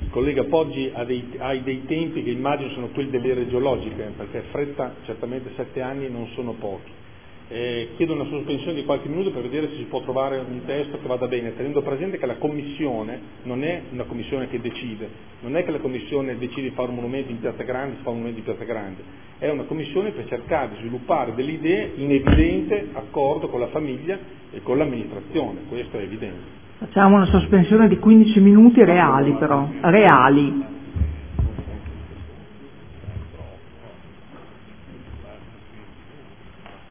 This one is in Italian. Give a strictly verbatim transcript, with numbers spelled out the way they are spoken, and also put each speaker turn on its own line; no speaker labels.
il collega Poggi ha dei, ha dei tempi che immagino sono quelli delle ere geologiche, perché fretta certamente sette anni non sono pochi. Eh, chiedo una sospensione di qualche minuto per vedere se si può trovare un testo che vada bene, tenendo presente che la commissione non è una commissione che decide, non è che la commissione decide di fare un monumento in Piazza Grande, si fa un monumento in Piazza Grande, è una commissione per cercare di sviluppare delle idee in evidente accordo con la famiglia e con l'amministrazione, questo è evidente.
Facciamo una sospensione di quindici minuti reali però, reali.